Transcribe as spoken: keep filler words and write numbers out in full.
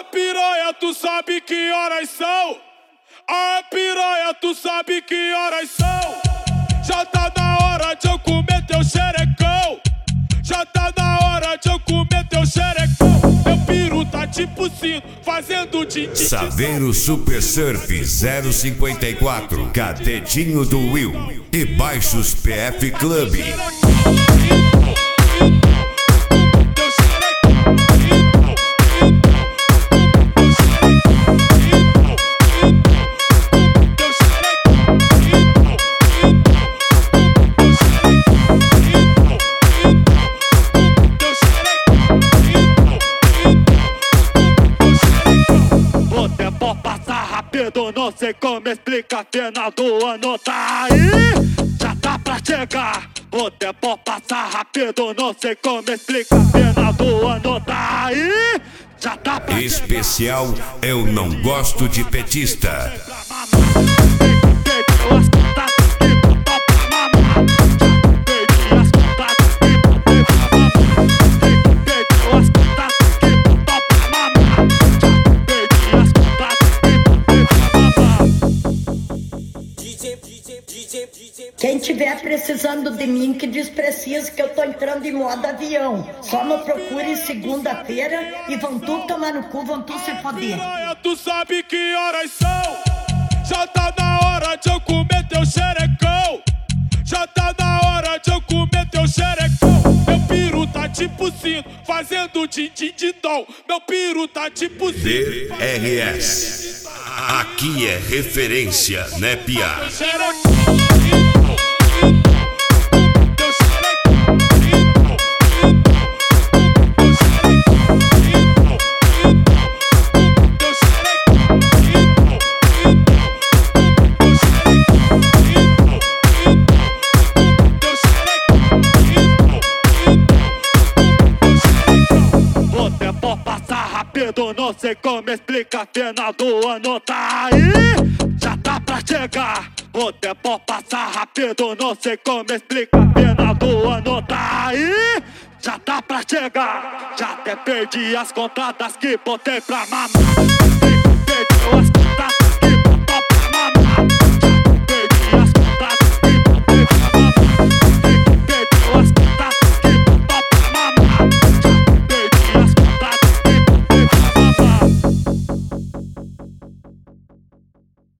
piranha, tu sabe que horas são? Ah, piranha, tu sabe que horas são? Já tá na hora de eu comer teu xerecão. Já tá na hora de eu comer teu xerecão. Meu piru tá tipo sino, fazendo din-din. Saveiro Super Surf zero cinquenta e quatro, Cadetinho do Will e Baixos P F Club. Não sei como explica, final do ano tá aí, já tá pra chegar. O tempo passa rápido, não sei como explica, final do ano tá aí, já tá pra chegar. Especial Eu Não Gosto de Petista. Quem tiver precisando de mim, que diz precisa, que eu tô entrando em modo avião. Só me procure segunda-feira e vão tudo tomar no cu, vão tudo se foder. Tu sabe que horas são? Já tá na hora de eu comer teu xerecão. Já tá na hora de eu comer teu xerecão. Meu piru tá tipo sino, fazendo din-din-din-dom. Meu piru tá tipo sino. D R S. Aqui é referência, né, piá? Não sei como explica, final do ano tá aí, já tá pra chegar. O tempo passa rápido, não sei como explica, final do ano tá aí, já tá pra chegar. Já até perdi as contas das que botei pra mamar. Perdi as